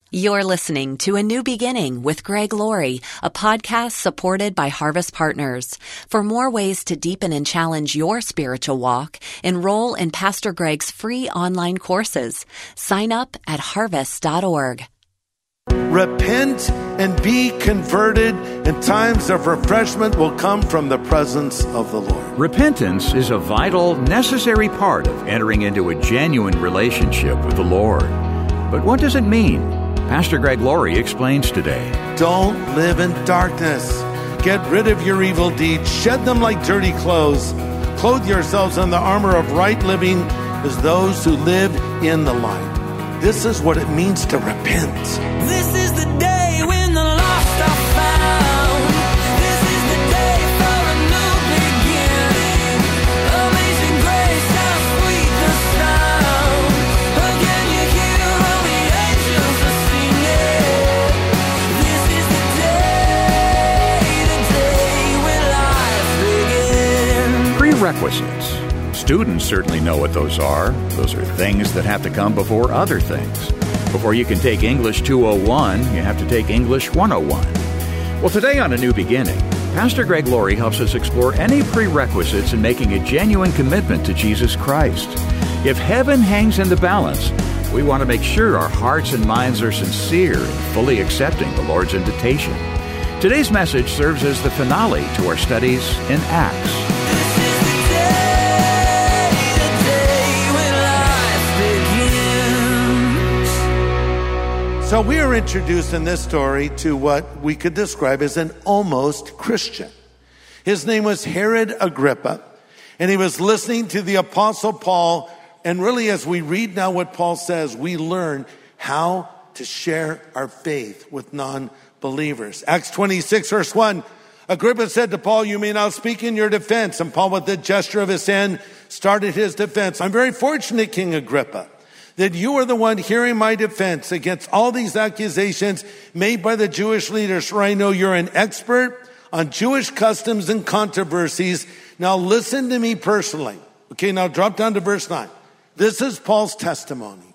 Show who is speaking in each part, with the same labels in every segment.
Speaker 1: You're listening to A New Beginning with Greg Laurie, a podcast supported by Harvest Partners. For more ways to deepen and challenge your spiritual walk, enroll in Pastor Greg's free online courses. Sign up at harvest.org.
Speaker 2: Repent and be converted, and times of refreshment will come from the presence of the Lord.
Speaker 3: Repentance is a vital, necessary part of entering into a genuine relationship with the Lord. But what does it mean? Pastor Greg Laurie explains today.
Speaker 2: Don't live in darkness. Get rid of your evil deeds. Shed them like dirty clothes. Clothe yourselves in the armor of right living as those who live in the light. This is what it means to repent.
Speaker 4: This is the day when the lost are found. This is the day for a new beginning. Amazing grace, how sweet the sound. Again you hear all the angels are singing. This is the day when life begins.
Speaker 3: Prerequisites. Students certainly know what those are. Those are things that have to come before other things. Before you can take English 201, you have to take English 101. Well, today on A New Beginning, Pastor Greg Laurie helps us explore any prerequisites in making a genuine commitment to Jesus Christ. If heaven hangs in the balance, we want to make sure our hearts and minds are sincere in fully accepting the Lord's invitation. Today's message serves as the finale to our studies in Acts.
Speaker 2: So we are introduced in this story to what we could describe as an almost Christian. His name was Herod Agrippa, and he was listening to the Apostle Paul. And really, as we read now what Paul says, we learn how to share our faith with non-believers. Acts 26, verse 1, Agrippa said to Paul, "You may now speak in your defense." And Paul, with the gesture of his hand, started his defense. "I'm very fortunate, King Agrippa, that you are the one hearing my defense against all these accusations made by the Jewish leaders, for I know you're an expert on Jewish customs and controversies. Now listen to me personally." Okay, now drop down to verse 9. This is Paul's testimony.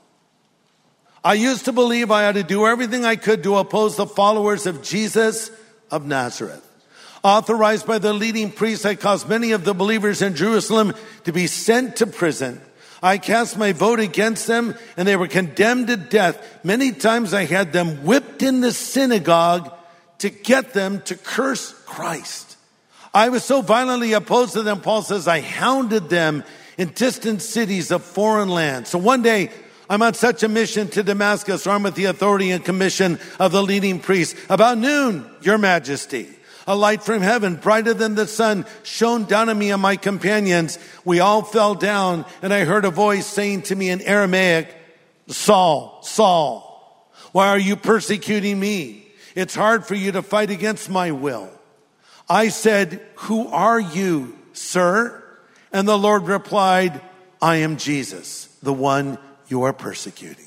Speaker 2: "I used to believe I had to do everything I could to oppose the followers of Jesus of Nazareth. Authorized by the leading priests, I caused many of the believers in Jerusalem to be sent to prison. I cast my vote against them, and they were condemned to death. Many times I had them whipped in the synagogue to get them to curse Christ. I was so violently opposed to them," Paul says, "I hounded them in distant cities of foreign lands. So one day, I'm on such a mission to Damascus, armed with the authority and commission of the leading priests. About noon, Your Majesty, a light from heaven, brighter than the sun, shone down on me and my companions. We all fell down, and I heard a voice saying to me in Aramaic, 'Saul, Saul, why are you persecuting me? It's hard for you to fight against my will.' I said, 'Who are you, sir?' And the Lord replied, 'I am Jesus, the one you are persecuting.'"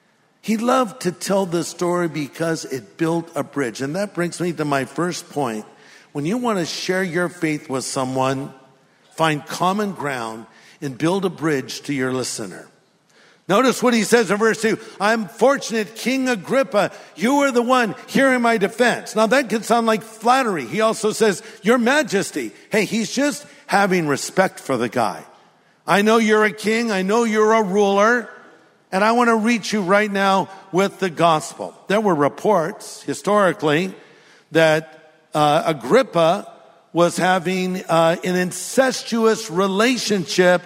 Speaker 2: He loved to tell this story because it built a bridge. And that brings me to my first point. When you want to share your faith with someone, find common ground and build a bridge to your listener. Notice what he says in verse 2. "I'm fortunate, King Agrippa, you are the one hearing my defense." Now that could sound like flattery. He also says, "Your Majesty." Hey, he's just having respect for the guy. I know you're a king. I know you're a ruler. And I want to reach you right now with the gospel. There were reports historically that Agrippa was having an incestuous relationship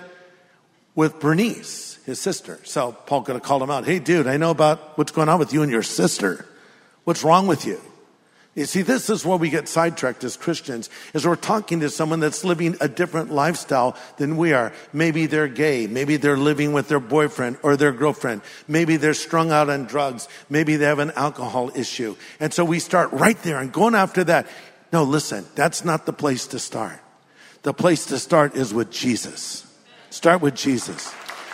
Speaker 2: with Bernice, his sister. So Paul could have called him out. "Hey, dude, I know about what's going on with you and your sister. What's wrong with you?" You see, this is where we get sidetracked as Christians, is we're talking to someone that's living a different lifestyle than we are. Maybe they're gay. Maybe they're living with their boyfriend or their girlfriend. Maybe they're strung out on drugs. Maybe they have an alcohol issue. And so we start right there and going after that. No, listen, that's not the place to start. The place to start is with Jesus. Start with Jesus.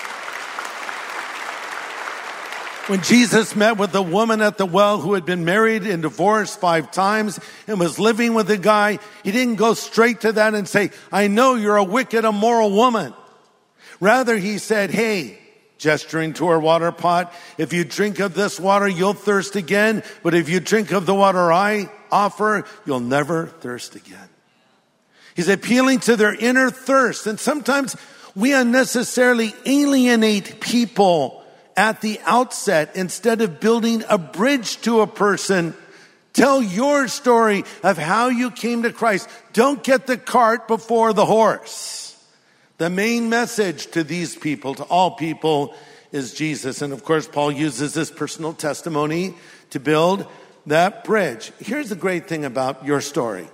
Speaker 2: When Jesus met with the woman at the well who had been married and divorced 5 times and was living with a guy, he didn't go straight to that and say, "I know you're a wicked, immoral woman." Rather, he said, "Hey, gesturing to her water pot. If you drink of this water, you'll thirst again. But if you drink of the water I offer, you'll never thirst again. He's appealing to their inner thirst. And sometimes we unnecessarily alienate people at the outset instead of building a bridge to a person. Tell your story of how you came to Christ. Don't get the cart before the horse. The main message to these people, to all people, is Jesus. And of course, Paul uses this personal testimony to build that bridge. Here's the great thing about your story.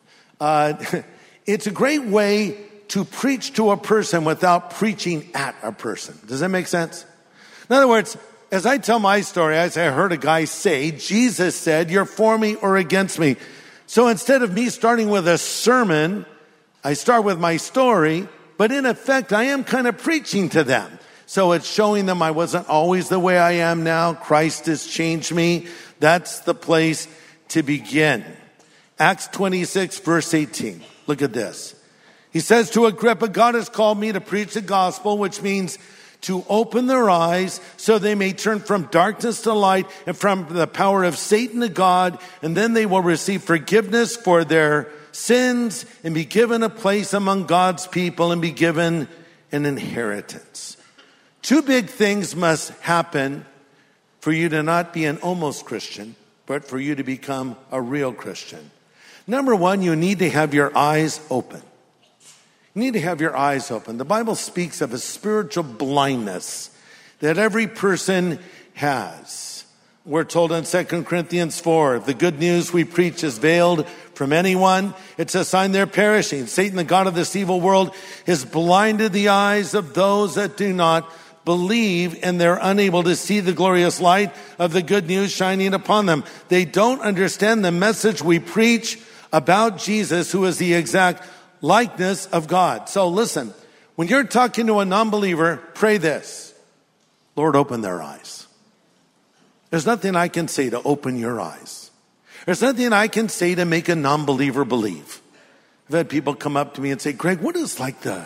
Speaker 2: It's a great way to preach to a person without preaching at a person. Does that make sense? In other words, as I tell my story, I say, I heard a guy say, Jesus said, you're for me or against me. So instead of me starting with a sermon, I start with my story, but in effect, I am kind of preaching to them. So it's showing them I wasn't always the way I am now. Christ has changed me. That's the place to begin. Acts 26, verse 18. Look at this. He says to Agrippa, God has called me to preach the gospel, which means to open their eyes so they may turn from darkness to light and from the power of Satan to God, and then they will receive forgiveness for their sins and be given a place among God's people and be given an inheritance. Two big things must happen for you to not be an almost Christian, but for you to become a real Christian. Number one, you need to have your eyes open. You need to have your eyes open. The Bible speaks of a spiritual blindness that every person has. We're told in 2 Corinthians 4, the good news we preach is veiled from anyone. It's a sign they're perishing. Satan, the god of this evil world, has blinded the eyes of those that do not believe, and they're unable to see the glorious light of the good news shining upon them. They don't understand the message we preach about Jesus, who is the exact likeness of God. So listen, when you're talking to a non-believer, pray this: Lord, open their eyes. There's nothing I can say to open your eyes. There's nothing I can say to make a non-believer believe. I've had people come up to me and say, Greg, what is like the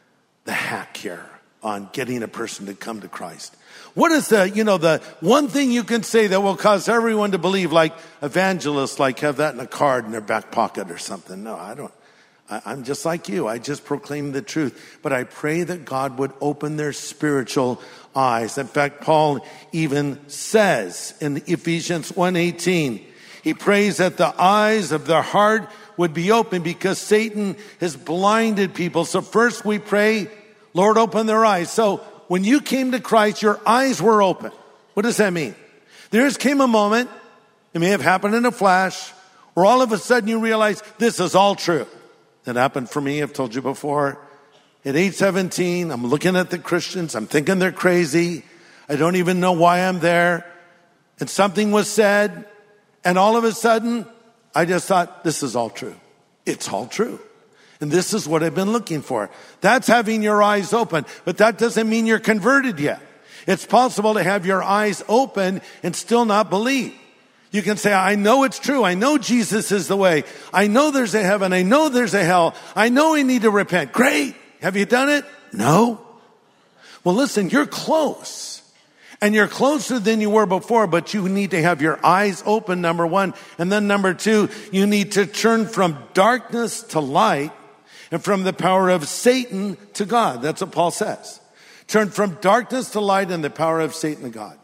Speaker 2: hack here on getting a person to come to Christ? What is the one thing you can say that will cause everyone to believe, like evangelists, like have that in a card in their back pocket or something? No, I don't. I'm just like you. I just proclaim the truth. But I pray that God would open their spiritual eyes. In fact, Paul even says in Ephesians 1:18, he prays that the eyes of their heart would be open because Satan has blinded people. So first we pray, Lord, open their eyes. So when you came to Christ, your eyes were open. What does that mean? There came a moment, it may have happened in a flash, where all of a sudden you realize this is all true. That happened for me, I've told you before. At age 17, I'm looking at the Christians, I'm thinking they're crazy. I don't even know why I'm there. And something was said, and all of a sudden, I just thought, this is all true. It's all true. And this is what I've been looking for. That's having your eyes open. But that doesn't mean you're converted yet. It's possible to have your eyes open and still not believe. You can say, I know it's true. I know Jesus is the way. I know there's a heaven. I know there's a hell. I know we need to repent. Great. Have you done it? No. Well, listen, you're close. And you're closer than you were before, but you need to have your eyes open, number one. And then number two, you need to turn from darkness to light and from the power of Satan to God. That's what Paul says. Turn from darkness to light and the power of Satan to God.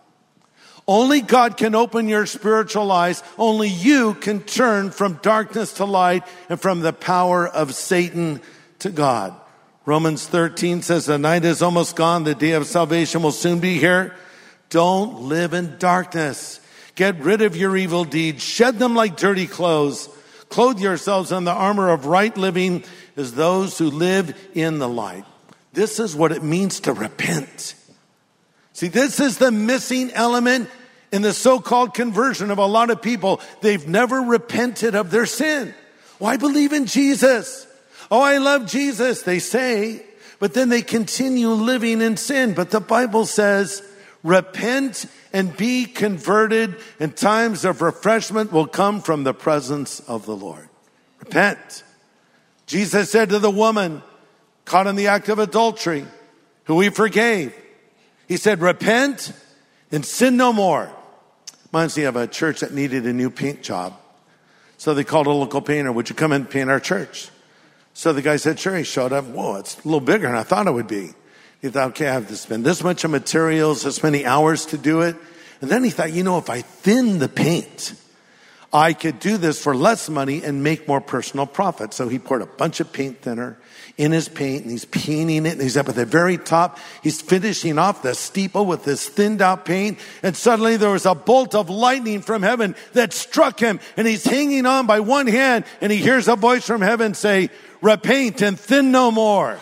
Speaker 2: Only God can open your spiritual eyes. Only you can turn from darkness to light and from the power of Satan to God. Romans 13 says, the night is almost gone. The day of salvation will soon be here. Don't live in darkness. Get rid of your evil deeds. Shed them like dirty clothes. Clothe yourselves in the armor of right living as those who live in the light. This is what it means to repent. See, this is the missing element in the so-called conversion of a lot of people. They've never repented of their sin. Oh, I believe in Jesus. Oh, I love Jesus, they say. But then they continue living in sin. But the Bible says, repent and be converted, and times of refreshment will come from the presence of the Lord. Repent. Jesus said to the woman caught in the act of adultery, who he forgave. He said, repent and sin no more. Reminds me of a church that needed a new paint job. So they called a local painter, would you come and paint our church? So the guy said, sure. He showed up. Whoa, it's a little bigger than I thought it would be. He thought, okay, I have to spend this much of materials, this many hours to do it. And then he thought, if I thin the paint, I could do this for less money and make more personal profit. So he poured a bunch of paint thinner in his paint, and he's painting it, and he's up at the very top. He's finishing off the steeple with this thinned out paint, and suddenly there was a bolt of lightning from heaven that struck him, and he's hanging on by one hand, and he hears a voice from heaven say, repent and thin no more.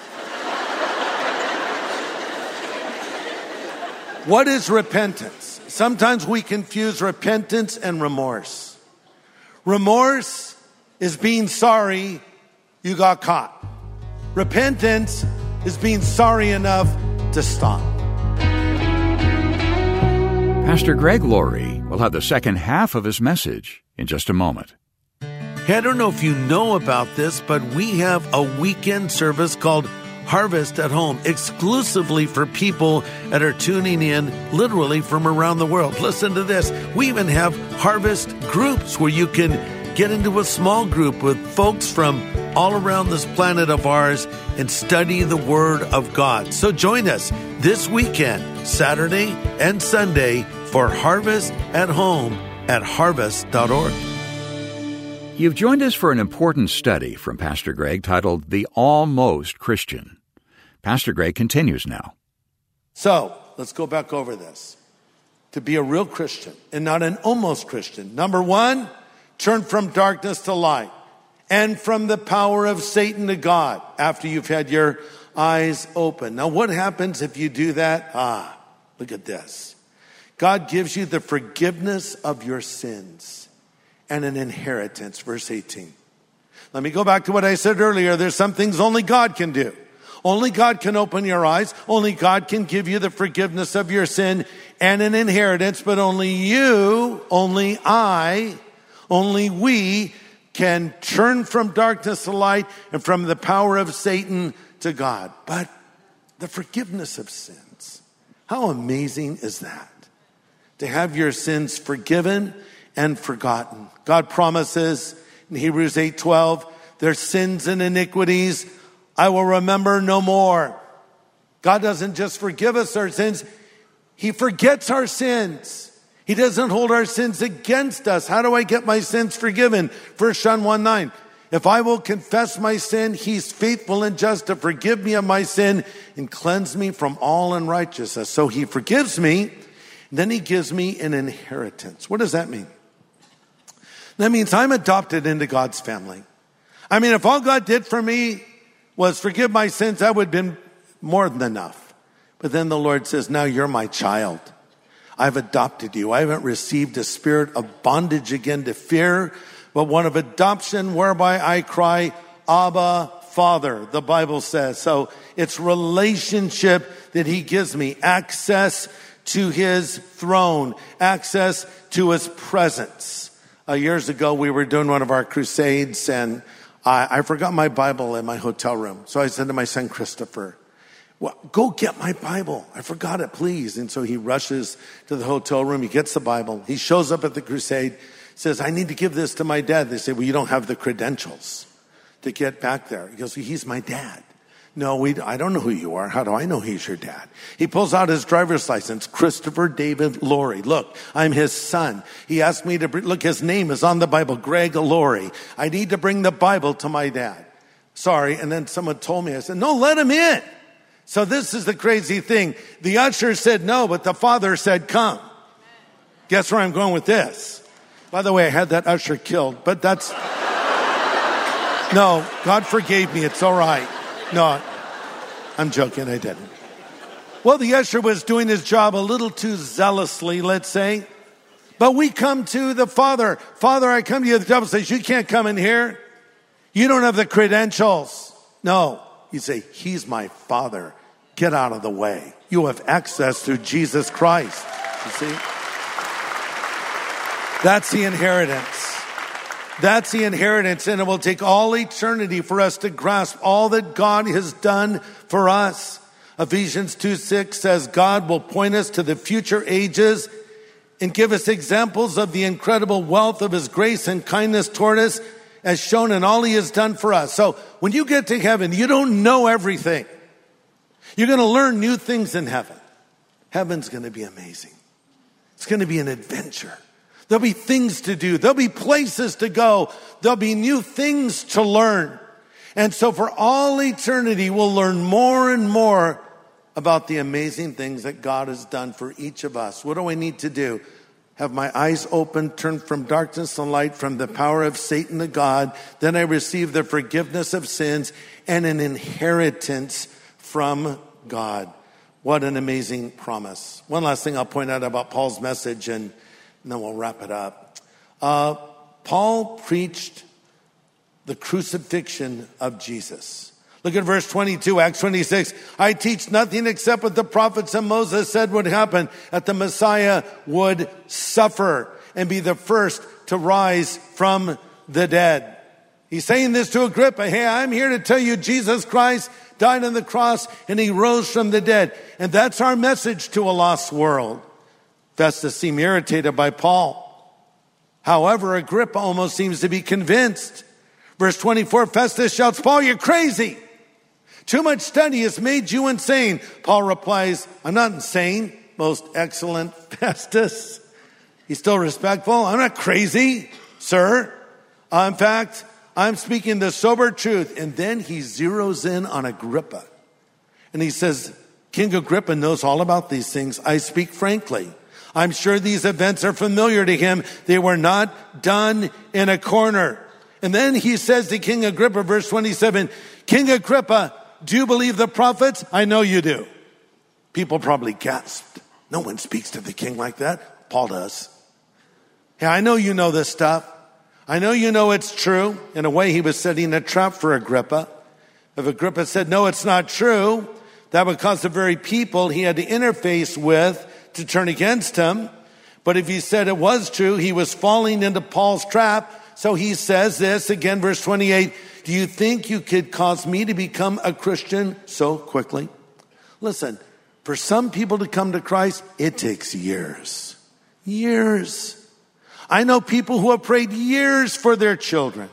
Speaker 2: What is repentance? Sometimes we confuse repentance and remorse. Remorse is being sorry you got caught. Repentance is being sorry enough to stop.
Speaker 3: Pastor Greg Laurie will have the second half of his message in just a moment.
Speaker 2: Hey, I don't know if you know about this, but we have a weekend service called Harvest at Home, exclusively for people that are tuning in literally from around the world. Listen to this. We even have Harvest groups where you can get into a small group with folks from all around this planet of ours and study the Word of God. So join us this weekend, Saturday and Sunday, for Harvest at Home at harvest.org.
Speaker 3: You've joined us for an important study from Pastor Greg titled The Almost Christian. Pastor Greg continues now.
Speaker 2: So, let's go back over this. To be a real Christian and not an almost Christian. Number one, turn from darkness to light and from the power of Satan to God after you've had your eyes open. Now, what happens if you do that? Look at this. God gives you the forgiveness of your sins and an inheritance, verse 18. Let me go back to what I said earlier. There's some things only God can do. Only God can open your eyes. Only God can give you the forgiveness of your sin and an inheritance. But only you, only I, only we can turn from darkness to light and from the power of Satan to God. But the forgiveness of sins, how amazing is that? To have your sins forgiven and forgotten. God promises in Hebrews 8:12, their sins and iniquities I will remember no more. God doesn't just forgive us our sins, He forgets our sins. He doesn't hold our sins against us. How do I get my sins forgiven? 1 John 1:9. If I will confess my sin, He's faithful and just to forgive me of my sin and cleanse me from all unrighteousness. So He forgives me, then He gives me an inheritance. What does that mean? That means I'm adopted into God's family. I mean, if all God did for me was forgive my sins, that would have been more than enough. But then the Lord says, now you're my child. I've adopted you. I haven't received a spirit of bondage again to fear, but one of adoption whereby I cry, Abba, Father, the Bible says. So it's relationship that He gives me, access to His throne, access to His presence. Years ago, we were doing one of our crusades, and I forgot my Bible in my hotel room. So I said to my son, Christopher, well, go get my Bible. I forgot it, please. And so he rushes to the hotel room. He gets the Bible. He shows up at the crusade, says, I need to give this to my dad. They say, well, you don't have the credentials to get back there. He goes, well, he's my dad. No, I don't know who you are. How do I know he's your dad? He pulls out his driver's license, Christopher David Laurie. Look, I'm his son. He asked me to look, his name is on the Bible, Greg Laurie. I need to bring the Bible to my dad. Sorry. And then someone told me, I said, no, let him in. So this is the crazy thing. The usher said no, but the father said come. Guess where I'm going with this? By the way, I had that usher killed, but that's, no, God forgave me. It's all right. No, I'm joking. I didn't. Well, the usher was doing his job a little too zealously, let's say. But we come to the father. Father, I come to you. The devil says, you can't come in here. You don't have the credentials. No. You say, he's my father. Get out of the way. You have access through Jesus Christ. You see? That's the inheritance. That's the inheritance, and it will take all eternity for us to grasp all that God has done for us. Ephesians 2:6 says, God will point us to the future ages and give us examples of the incredible wealth of his grace and kindness toward us as shown in all he has done for us. So when you get to heaven, you don't know everything. You're going to learn new things in heaven. Heaven's going to be amazing. It's going to be an adventure. There'll be things to do. There'll be places to go. There'll be new things to learn. And so for all eternity, we'll learn more and more about the amazing things that God has done for each of us. What do I need to do? Have my eyes open, turn from darkness to light, from the power of Satan to God. Then I receive the forgiveness of sins and an inheritance from God. What an amazing promise. One last thing I'll point out about Paul's message, and then we'll wrap it up. Paul preached the crucifixion of Jesus. Look at verse 22, Acts 26. I teach nothing except what the prophets and Moses said would happen, that the Messiah would suffer and be the first to rise from the dead. He's saying this to Agrippa. Hey, I'm here to tell you Jesus Christ died on the cross and he rose from the dead. And that's our message to a lost world. Festus seemed irritated by Paul. However, Agrippa almost seems to be convinced. Verse 24, Festus shouts, Paul, you're crazy. Too much study has made you insane. Paul replies, I'm not insane, most excellent Festus. He's still respectful. I'm not crazy, sir. In fact, I'm speaking the sober truth. And then he zeroes in on Agrippa. And he says, King Agrippa knows all about these things. I speak frankly. I'm sure these events are familiar to him. They were not done in a corner. And then he says to King Agrippa, verse 27, King Agrippa, do you believe the prophets? I know you do. People probably gasped. No one speaks to the king like that. Paul does. Yeah, I know you know this stuff. I know you know it's true. In a way, he was setting a trap for Agrippa. If Agrippa said, no, it's not true, that would cause the very people he had to interface with to turn against him. But if he said it was true, he was falling into Paul's trap. So he says this again, verse 28, do you think you could cause me to become a Christian so quickly? Listen, for some people to come to Christ, it takes years. Years. I know people who have prayed years for their children,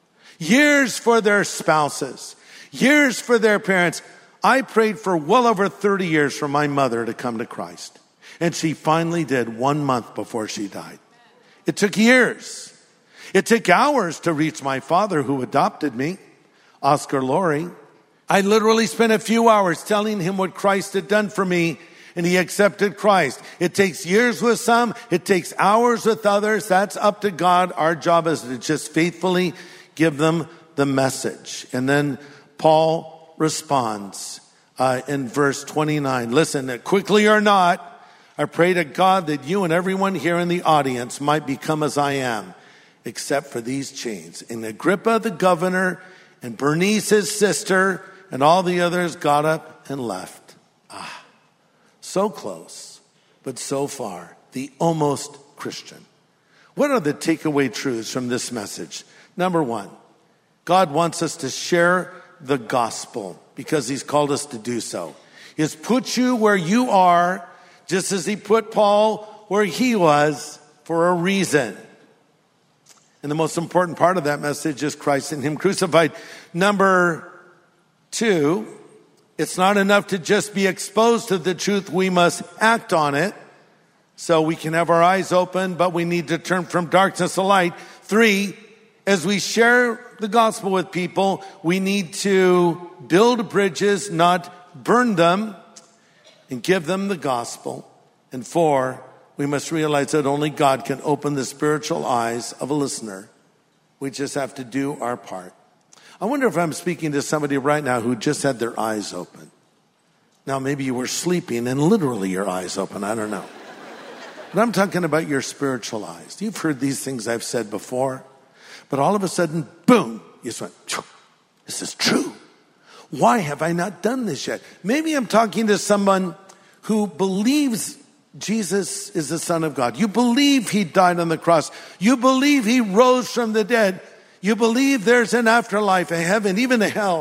Speaker 2: years for their spouses, years for their parents. I prayed for well over 30 years for my mother to come to Christ. And she finally did 1 month before she died. It took years. It took hours to reach my father who adopted me, Oscar Laurie. I literally spent a few hours telling him what Christ had done for me, and he accepted Christ. It takes years with some. It takes hours with others. That's up to God. Our job is to just faithfully give them the message. And then Paul responds in verse 29. Listen, quickly or not, I pray to God that you and everyone here in the audience might become as I am, except for these chains. And Agrippa, the governor, and Bernice, his sister, and all the others got up and left. So close, but so far. The almost Christian. What are the takeaway truths from this message? Number one, God wants us to share the gospel because he's called us to do so. He has put you where you are, just as he put Paul where he was, for a reason. And the most important part of that message is Christ and him crucified. Number two, it's not enough to just be exposed to the truth. We must act on it. So we can have our eyes open, but we need to turn from darkness to light. Three, as we share the gospel with people, we need to build bridges, not burn them, and give them the gospel. And four, we must realize that only God can open the spiritual eyes of a listener. We just have to do our part. I wonder if I'm speaking to somebody right now who just had their eyes open. Now, maybe you were sleeping and literally your eyes open. I don't know. But I'm talking about your spiritual eyes. You've heard these things I've said before. But all of a sudden, boom, you just went, this is true. Why have I not done this yet? Maybe I'm talking to someone who believes Jesus is the Son of God. You believe he died on the cross. You believe he rose from the dead. You believe there's an afterlife, a heaven, even a hell.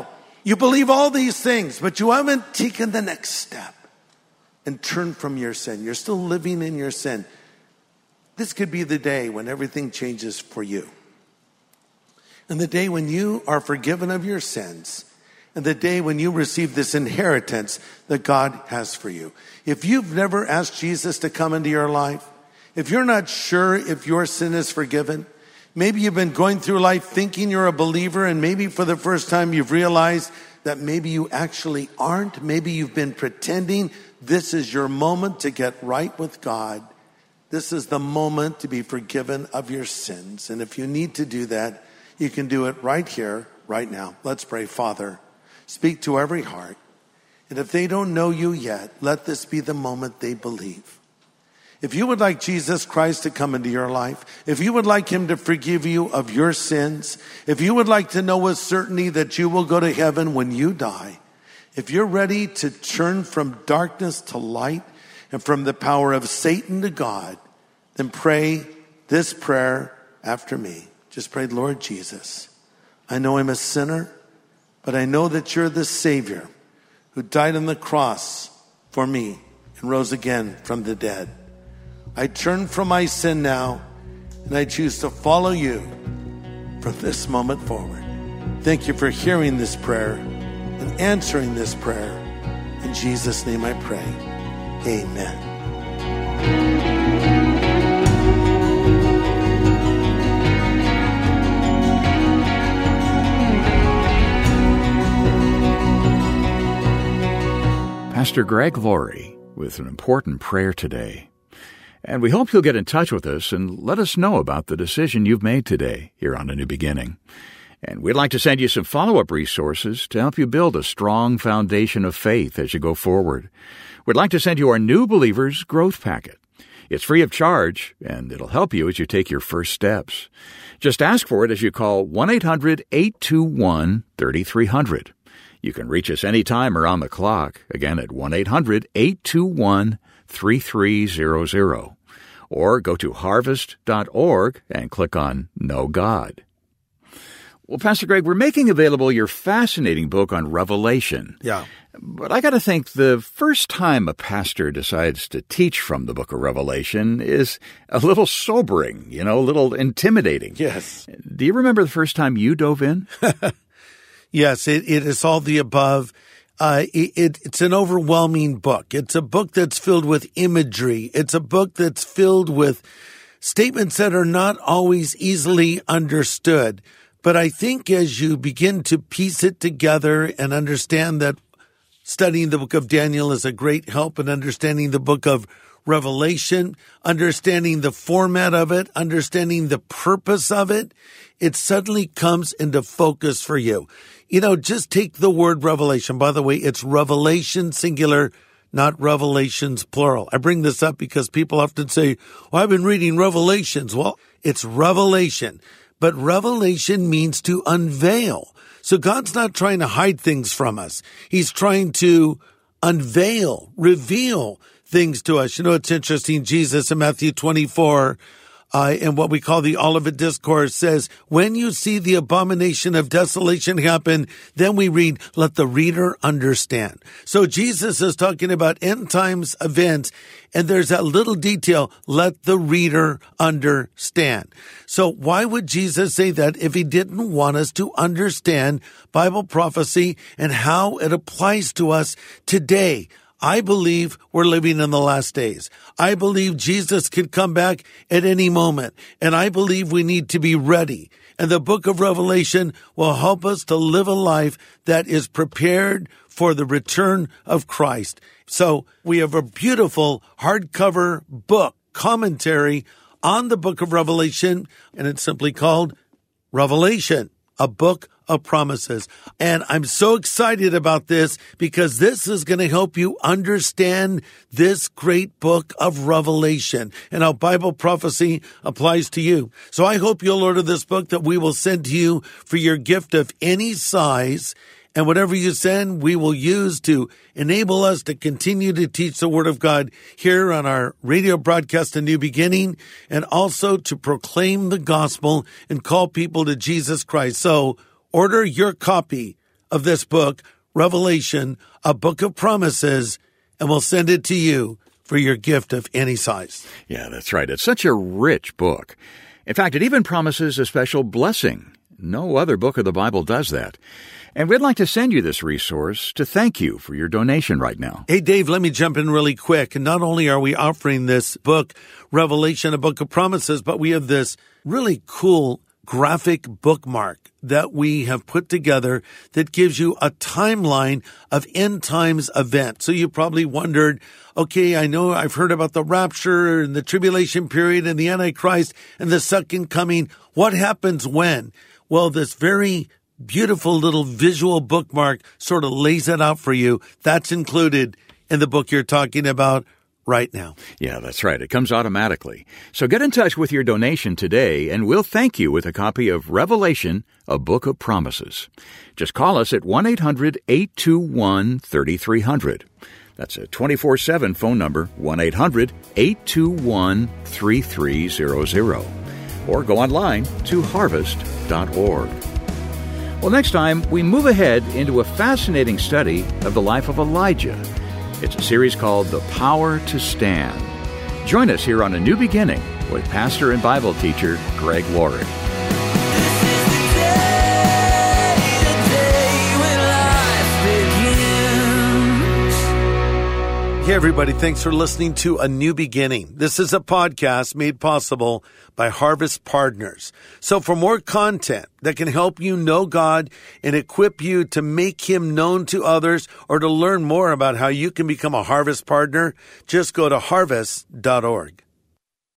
Speaker 2: You believe all these things, but you haven't taken the next step and turned from your sin. You're still living in your sin. This could be the day when everything changes for you. And the day when you are forgiven of your sins, and the day when you receive this inheritance that God has for you. If you've never asked Jesus to come into your life, if you're not sure if your sin is forgiven, maybe you've been going through life thinking you're a believer, and maybe for the first time you've realized that maybe you actually aren't. Maybe you've been pretending. This is your moment to get right with God. This is the moment to be forgiven of your sins. And if you need to do that, you can do it right here, right now. Let's pray. Father, speak to every heart. And if they don't know you yet, let this be the moment they believe. If you would like Jesus Christ to come into your life, if you would like him to forgive you of your sins, if you would like to know with certainty that you will go to heaven when you die, if you're ready to turn from darkness to light and from the power of Satan to God, then pray this prayer after me. Just pray, Lord Jesus, I know I'm a sinner, but I know that you're the Savior who died on the cross for me and rose again from the dead. I turn from my sin now, and I choose to follow you from this moment forward. Thank you for hearing this prayer and answering this prayer. In Jesus' name I pray. Amen.
Speaker 3: Pastor Greg Laurie with an important prayer today. And we hope you'll get in touch with us and let us know about the decision you've made today here on A New Beginning. And we'd like to send you some follow-up resources to help you build a strong foundation of faith as you go forward. We'd like to send you our New Believers Growth Packet. It's free of charge, and it'll help you as you take your first steps. Just ask for it as you call 1-800-821-3300. You can reach us anytime around the clock, again at 1-800-821-3300. Or go to harvest.org and click on Know God. Well, Pastor Greg, we're making available your fascinating book on Revelation.
Speaker 2: Yeah.
Speaker 3: But I got to think the first time a pastor decides to teach from the book of Revelation is a little sobering, a little intimidating.
Speaker 2: Yes.
Speaker 3: Do you remember the first time you dove in?
Speaker 2: Yes, it is all the above. It's an overwhelming book. It's a book that's filled with imagery. It's a book that's filled with statements that are not always easily understood. But I think as you begin to piece it together and understand that studying the book of Daniel is a great help in understanding the book of Revelation, understanding the format of it, understanding the purpose of it, it suddenly comes into focus for you. Just take the word revelation. By the way, it's revelation singular, not revelations plural. I bring this up because people often say, I've been reading Revelations. Well, it's revelation. But revelation means to unveil. So God's not trying to hide things from us. He's trying to unveil, reveal things to us. It's interesting. Jesus in Matthew 24, in what we call the Olivet Discourse says, when you see the abomination of desolation happen, then we read, let the reader understand. So Jesus is talking about end times events, and there's that little detail, let the reader understand. So why would Jesus say that if he didn't want us to understand Bible prophecy and how it applies to us today? I believe we're living in the last days. I believe Jesus could come back at any moment, and I believe we need to be ready. And the book of Revelation will help us to live a life that is prepared for the return of Christ. So we have a beautiful hardcover book, commentary on the book of Revelation, and it's simply called Revelation, a book of promises. And I'm so excited about this because this is going to help you understand this great book of Revelation and how Bible prophecy applies to you. So I hope you'll order this book that we will send to you for your gift of any size. And whatever you send, we will use to enable us to continue to teach the Word of God here on our radio broadcast, A New Beginning, and also to proclaim the gospel and call people to Jesus Christ. So order your copy of this book, Revelation, a book of promises, and we'll send it to you for your gift of any size.
Speaker 3: Yeah, that's right. It's such a rich book. In fact, it even promises a special blessing. No other book of the Bible does that. And we'd like to send you this resource to thank you for your donation right now.
Speaker 2: Hey, Dave, let me jump in really quick. And not only are we offering this book, Revelation, a book of promises, but we have this really cool graphic bookmark that we have put together that gives you a timeline of end times events. So you probably wondered, okay, I know I've heard about the rapture and the tribulation period and the Antichrist and the second coming. What happens when? Well, this very beautiful little visual bookmark sort of lays it out for you. That's included in the book you're talking about right now.
Speaker 3: Yeah, that's right. It comes automatically. So get in touch with your donation today, and we'll thank you with a copy of Revelation, a Book of Promises. Just call us at 1-800-821-3300. That's a 24/7 phone number, 1-800-821-3300. Or go online to harvest.org. Well, next time, we move ahead into a fascinating study of the life of Elijah. It's a series called The Power to Stand. Join us here on A New Beginning with pastor and Bible teacher Greg Laurie.
Speaker 4: This is the day when life begins.
Speaker 2: Hey, everybody. Thanks for listening to A New Beginning. This is a podcast made possible by Harvest Partners. So for more content that can help you know God and equip you to make Him known to others, or to learn more about how you can become a Harvest Partner, just go to harvest.org.